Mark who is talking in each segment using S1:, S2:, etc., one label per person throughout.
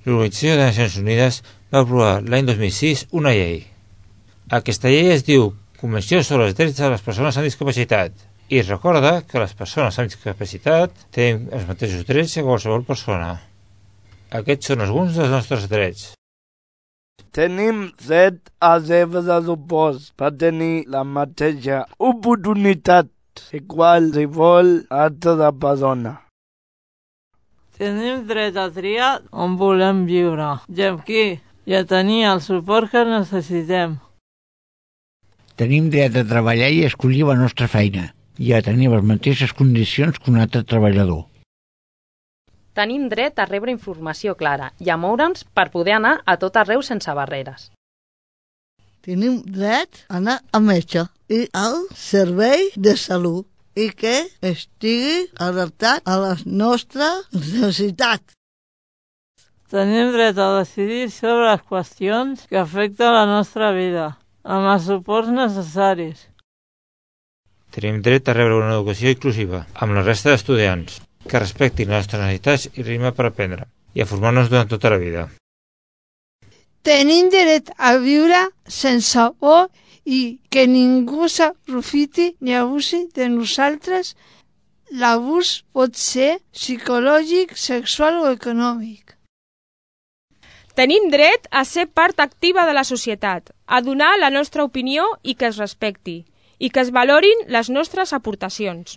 S1: L'Organització de Nacions Unides va aprovar l'any 2006 una llei. Aquesta llei es diu Convenció sobre els drets de les persones amb discapacitat i recorda que les persones amb discapacitat tenen els mateixos drets que qualsevol persona. Aquests són alguns dels nostres drets.
S2: Tenim dret a desenvolupar per tenir la mateixa oportunitat que qualsevol altra persona.
S3: Tenim dret a triar on volem viure, i amb qui, i a tenir el suport que necessitem.
S4: Tenim dret a treballar i a escollir la nostra feina, i a tenir les mateixes condicions que un altre treballador.
S5: Tenim dret a rebre informació clara i a moure'ns per poder anar a tot arreu sense barreres.
S6: Tenim dret a anar a metge i al servei de salut i que estigui adaptat a les nostres necessitats.
S3: Tenim dret a decidir sobre les qüestions que afecten la nostra vida, amb els suports necessaris.
S1: Tenim dret a rebre una educació inclusiva, amb la resta d'estudiants, que respectin les nostres necessitats i ritme per aprendre, i a formar-nos durant tota la vida.
S7: Tenim dret a viure sense por i que ningú s'aprofiti ni abusi de nosaltres. L'abús pot ser psicològic, sexual o econòmic.
S8: Tenim dret a ser part activa de la societat, a donar la nostra opinió i que es respecti, i que es valorin les nostres aportacions.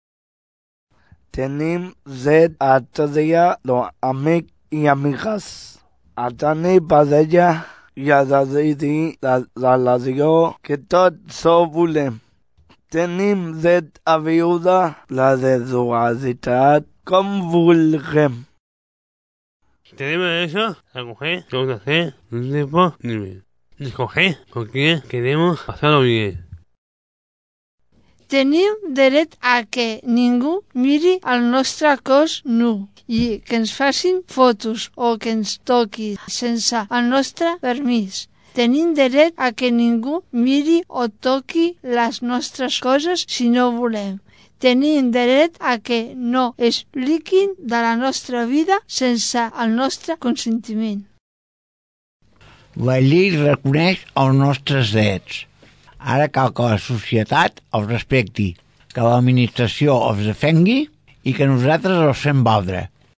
S2: Tenim dret a triar amics i amigues, a tenir parella i a decidir la relació que tots volem. Tenim dret a viure la desigualtat com vulguem.
S9: Tenemos derecho a coger, que vamos a hacer un tiempo libre. Escoger con quién queremos pasarlo bien.
S7: Tenim dret a que ningú miri el nostre cos nu i que ens facin fotos o que ens toqui sense el nostre permís. Tenim dret a que ningú miri o toqui les nostres coses si no volem. Tenim dret a que no expliquin de la nostra vida sense el nostre consentiment.
S4: La llei reconeix els nostres drets. Ara cal que la societat els respecti, que l'administració els defengui i que nosaltres els fem valdre.